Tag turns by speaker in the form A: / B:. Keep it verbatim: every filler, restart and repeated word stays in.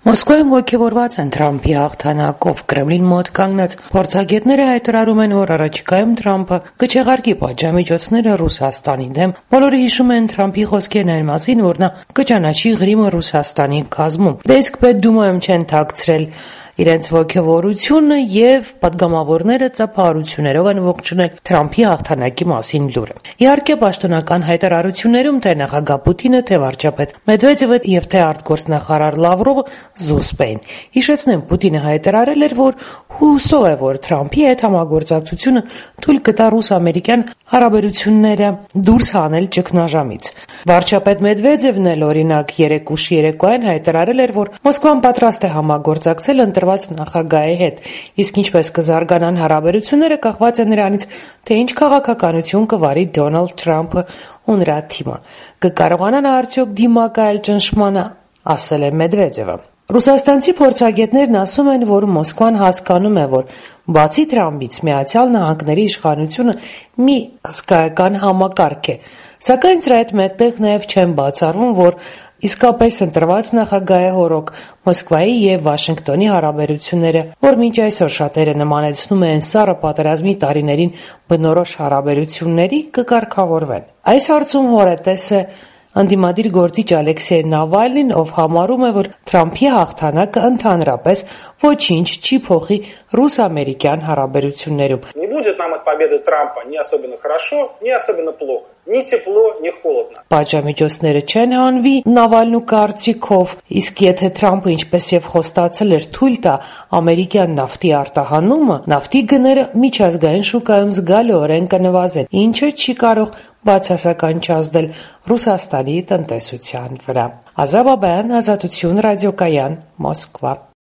A: Մոսկվայում ոգևորված են Թրամփի հաղթանակով։ Կրեմլին մոտ կանգնած փորձագետները հայտարարում են, որ առաջիկայում Թրամփը կչեղարկի պատժամիջոցները Ռուսաստանի դեմ։ Բոլորը հիշում են Թրամփի խոսքերն այն մասին, որ նա կճանաչի Ղրիմը Ռուսաստանի կազմում։ Դե իսկ Պետդումայում չեն թաքցրել իրենց ոգևորությունը եւ պատգամավորները ծափահարություններով են ողջունել Թրամփի հաղթանակի մասին լուրը։ Իհարկե, պաշտոնական հայտարարություններում թե նախագահ Պուտինը, թե վարչապետ Մեդվեդևը եւ թե արտգործնախարար Լավրովը զուսպ էին։ Հիշեցնեմ, Պուտինը հայտարարել էր, որ հուսով է, որ Թրամփի հետ համագործակցությունը թույլ կտա ռուս-ամերիկյան հարաբերությունները դուրս հանել ճգնաժամից։ Վարչապետ Մեդվեդևն էլ, օրինակ, երեկ ուշ երեկոյան հայտարարել էր, որ Մոսկվան պատրաստ է համագործակցել ընտրված նախագահի հետ, իսկ ինչպես կզարգանան հարաբերությունները կախված է նրանից, թե ինչ քաղաքականություն կվարի Դոնալդ Թրամփը ու նրա թիմը։ Կկարողանան արդյոք դիմակայել ճնշմանը, ասել է Մեդվեդևը։ Ռուսաստանցի փորձագետներն ասում են, որ Մոսկվան հասկանում է, որ բացի Թրամփից Միացյալ Նահանգների իշխանությունը մի հսկայական համակարգ է, սակայն սրա հետ մեկտեղ նաև չեն բացառում, որ իսկապես ընտրված նախագահի հորոք Մոսկվայի եւ Վաշինգտոնի հարաբերությունները, որ մինչ այսօր շատերը նմանեցնում են սառը պատերազմի տարիներին բնորոշ հարաբերությունների, կկարգավորվեն։ Այս հարցում հորետես է ընդդիմադիր գործիչ Ալեքսեյ Նավալնին, ով համարում է, որ Թրամփի հաղթանակը ընդհանրապես ոչինչ չի փոխի ռուս-ամերիկյան հարաբերություններում։
B: Не будет нам от победы Трампа ни особенно хорошо, ни особенно плохо. Ни тепло, ни холодно.
A: Պատժամիջոցները չեն հանվի Նավալնու կարծիքով, իսկ եթե Թրամփը ինչպես եւ խոստացել էր թույլ տա ամերիկյան նավթի արտահանումը, նավթի գները միջազգային շուկայում զգալիորեն կնվազեն, ինչը չի կարող բացասական չազդել Ռուսաստանի տնտեսության վրա։ Ազատ Բաբայան, Ազատություն ռադիոկայան, Մոսկվա։